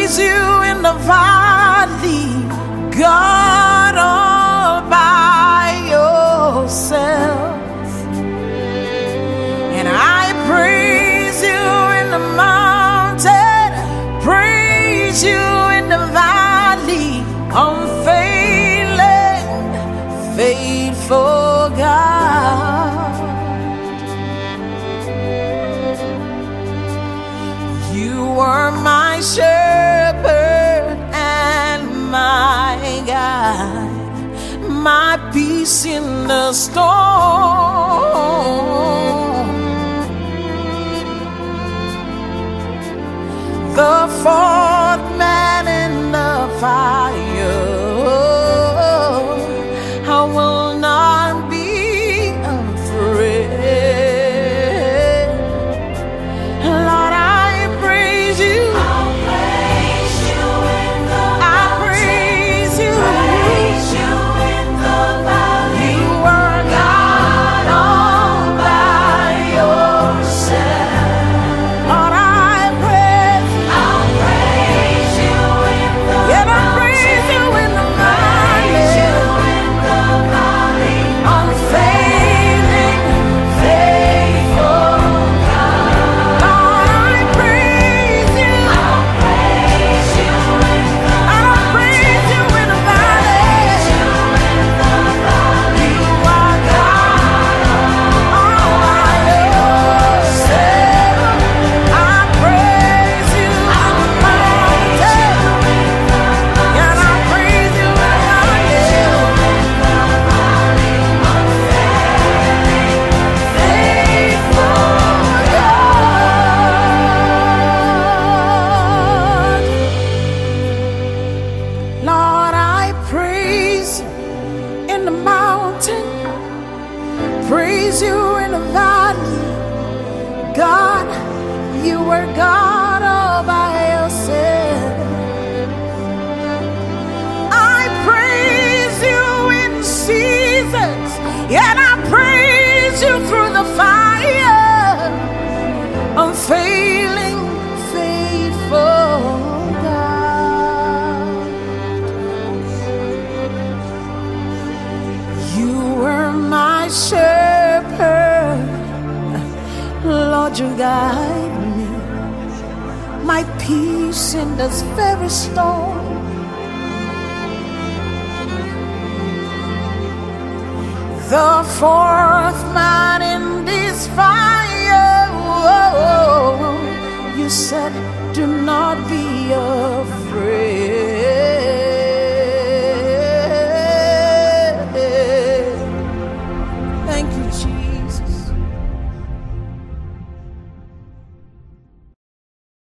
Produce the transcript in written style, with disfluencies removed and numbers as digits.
praise you in the valley, God, all by yourself. And I praise you in the mountain, praise you in the valley, unfailing, faithful God. You are my shepherd and my guide, my peace in the storm. The fourth man in the fire, I will not be afraid. Lord, I praise you. I'll praise you in the Praise you. praise you in the valley. You are God all by yourself. Lord, I praise you. I'll praise you in the Yeah, I praise you in the praise you valley. in the valley. Unfailing, faithful God. Lord, I praise you. I'll praise you in the I praise you in the valley. you in the valley. You are God all by yourself. I praise you in the mountain. And I praise you in the valley. Faithful God. Lord, I praise you in the mountain, praise you in the valley. God, you were God all by yourself. I praise you in seasons, and I praise you through the fire. Unfailing, faithful God. You were my shepherd, Lord, you guide me, my peace in this very storm. The fourth man in this fire, you said, do not be afraid.